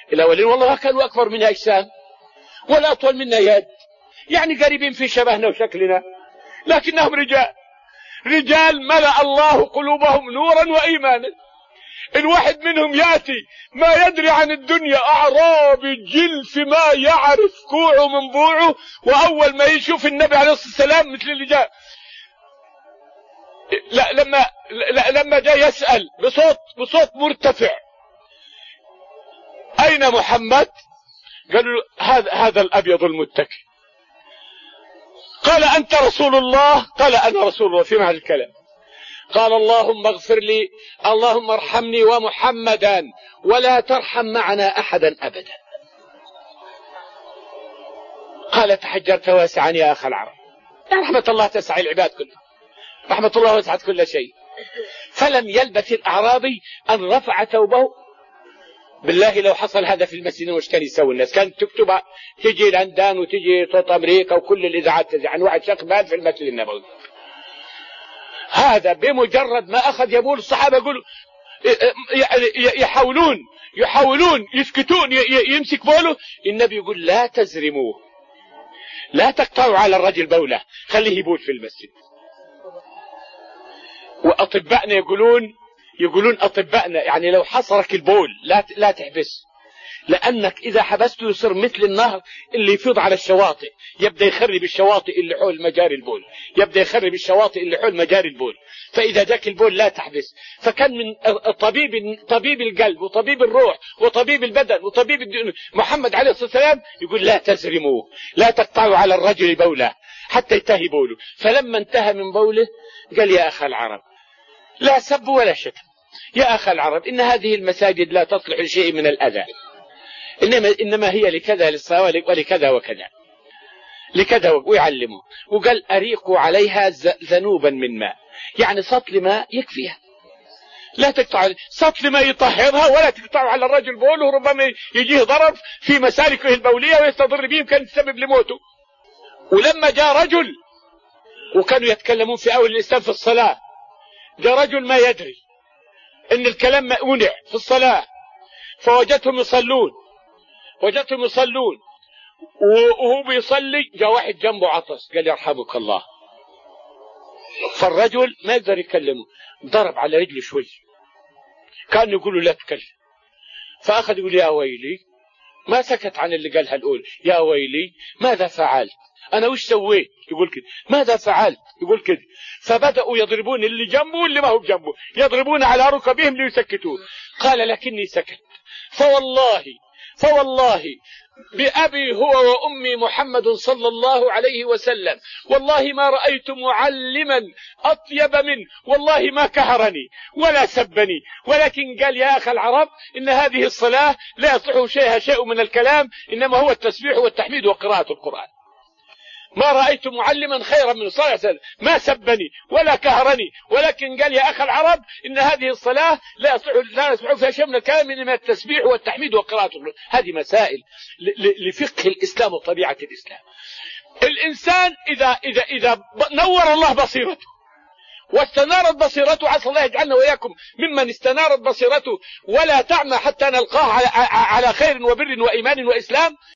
الأولين والله كانوا أكبر منا أجسام ولا أطول منا يد، يعني قريبين في شبهنا وشكلنا، لكنهم رجال ملأ الله قلوبهم نورا وإيمانا. الواحد منهم يأتي ما يدري عن الدنيا، أعرابي جلف ما يعرف كوعه من بوعه، وأول ما يشوف النبي عليه الصلاة والسلام مثل اللي جاء لما جاء يسأل بصوت مرتفع أين محمد؟ قالوا له هذا الأبيض المتكئ. قال أنت رسول الله؟ قال أنا رسول الله. في معنى الكلام قال اللهم اغفر لي، اللهم ارحمني ومحمدا ولا ترحم معنا أحدا أبدا. قال تحجرت واسعا يا أخ العرب. رحمة الله تسع العباد كلهم، رحمة الله وسعت كل شيء. فلم يلبث الأعرابي أن رفع ثوبه. بالله لو حصل هذا في المسجد وش كان يسوي الناس؟ كانت تكتب تجي لندن وتجي صوت أمريكا وكل الإذاعات تزعل عن واحد شخص بال في المسجد النبوي. هذا بمجرد ما أخذ يبول الصحابة يقولوا يحاولون يسكتون، يمسك بوله. النبي يقول لا تزرموه، لا تقطعوا على الرجل بوله، خليه يبول في المسجد. وأطباءنا يقولون أطباءنا يعني لو حصرك البول لا تحبس، لأنك إذا حبسته يصير مثل النهر اللي يفيض على الشواطئ، يبدأ يخرب الشواطئ اللي حول مجاري البول، يبدأ يخرب الشواطئ اللي حول مجاري البول. فإذا جاك البول لا تحبس. فكان من طبيب القلب وطبيب الروح وطبيب البدن وطبيب محمد عليه الصلاة والسلام يقول لا تزرموه، لا تقطعوا على الرجل بوله حتى ينتهي بوله. فلما انتهى من بوله قال يا أخ العرب، لا سب ولا شتم، يا أخ العرب إن هذه المساجد لا تصلح لشيء من الأذى، إنما هي لكذا للصلاة ولكذا وكذا لكذا. ويعلمه وقال أريقوا عليها ذنوبا من ماء، يعني سطل ماء يكفيها، لا تقطع سطل ماء يطهرها ولا تقطعوا على الرجل بوله، وربما يجيه ضرر في مسالكه البولية ويستضر به كان يسبب لموته. ولما جاء رجل وكانوا يتكلمون في أول الإسلام في الصلاة، جاء رجل ما يدري إن الكلام منع في الصلاة، فوجدتهم يصلون وهو بيصلي جاء واحد جنبه عطس، قال يرحمك الله. فالرجل ما يقدر يكلمه، ضرب على رجله شوي كان يقول له لا تكلم. فأخذ يقول يا ويلي، ما سكت عن اللي قالها الأول، يا ويلي ماذا فعلت، أنا وش سويت، يقول كده، ماذا فعلت، يقول كده. فبدأوا يضربون اللي جنبه واللي ما هو جنبه، يضربون على ركبهم ليسكتوه. قال لكني سكت، فوالله بأبي هو وأمي محمد صلى الله عليه وسلم، والله ما رأيت معلما أطيب منه، والله ما كهرني ولا سبني، ولكن قال يا أخ العرب إن هذه الصلاة لا يصح شيء من الكلام، إنما هو التسبيح والتحميد وقراءة القرآن. ما رأيت معلما خيرا من صلى الله عليه وسلم، ما سبني ولا كهرني، ولكن قال يا أخ العرب إن هذه الصلاة لا يصح فيها شيء من الكلام، إنما التسبيح والتحميد وقراءة القرآن. هذه مسائل لفقه الإسلام وطبيعة الإسلام. الإنسان إذا نور الله بصيرته واستنارت بصيرته، عسى الله يجعلنا وإياكم ممن استنارت بصيرته ولا تعمى حتى نلقاه على خير وبر وإيمان وإسلام.